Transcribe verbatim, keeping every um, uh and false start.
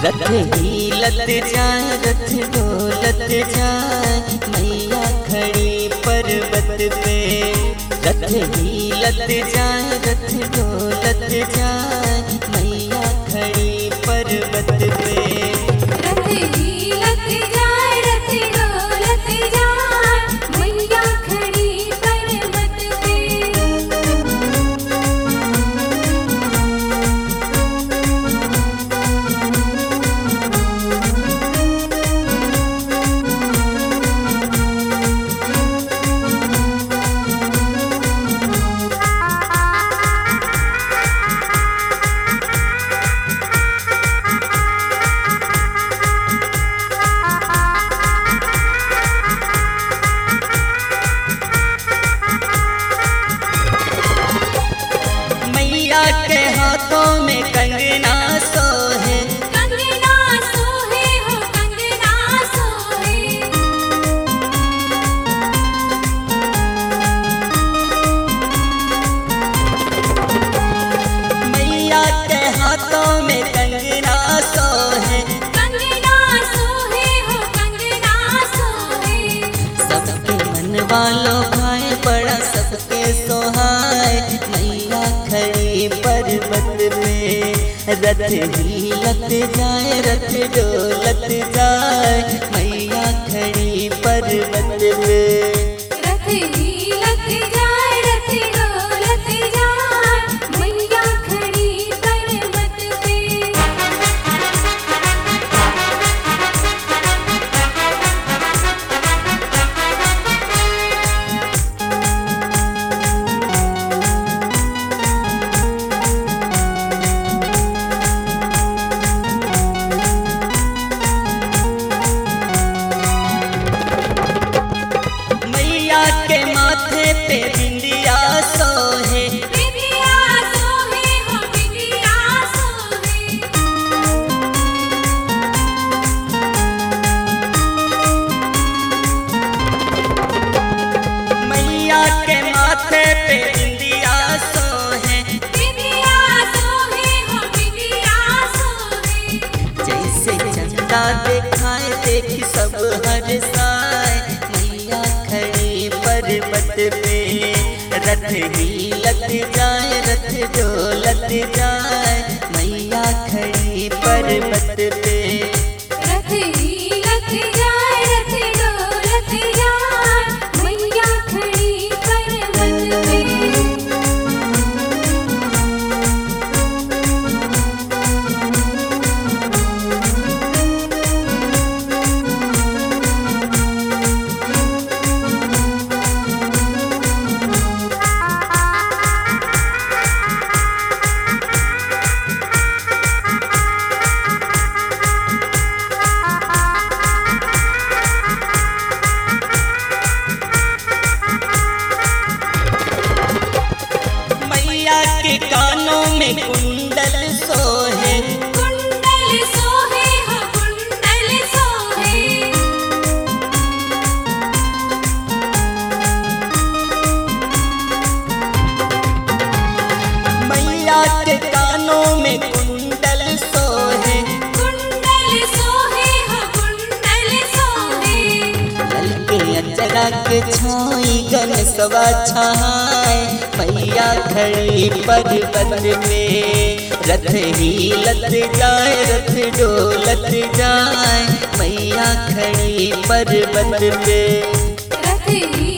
रथ हिलत जाए रथ डोलत जाए मैया खड़ी पर्वत पे। रथ हिलत जाए रथ डोलत जाए मैया खड़ी पर्वत पे। रथ हिलत जाए रथ डोलत जाए मैया खड़ी पर्वत पे। मैया के हाथों में कंगना सोहे, कंगना सोहे हो कंगना सोहे। मैया के हाथों में कंगना सोहे, कंगना सोहे हो कंगना सोहे। सबके मन वालों भाई बड़ा सबके सोहाय मैया खड़ी पर्वत पे। रथ हिलत जाए रथ डोलत जाए मैया खड़ी पर्वत पे। रथ हिलत जाए रथ डोलत जाए मैया खड़ी पर्वत पे। मैया के माथे पे बिंदिया सोहे, बिंदिया सोहे हो बिंदिया सोहे। मैया के माथे पे बिंदिया सोहे। बिंदिया सोहे हो बिंदिया सोहे। जैसे चंदा दिखाए देख सब हर साए मैया खड़ी पर्वत पे। रथ हिलत जाए रथ डोलत जाए मैया खड़ी पर्वत पे। रथ हिलत जाए रथ डोलत जाए मैया खड़ी पर्वत पे। मैया के कानों में कुंडल सोहे, कुंडल सोहे हो कुंडल सोहे। मैया के कानों में कुंडल सोहे। कुंडल सोहे हो कुंडल सोहे। ललके अचरा के छाई गन सवा छाए मैया खड़ी पर्वत पे। रथ हिलत जाए रथ डोलत जाए मैया खड़ी पर्वत पे। रथ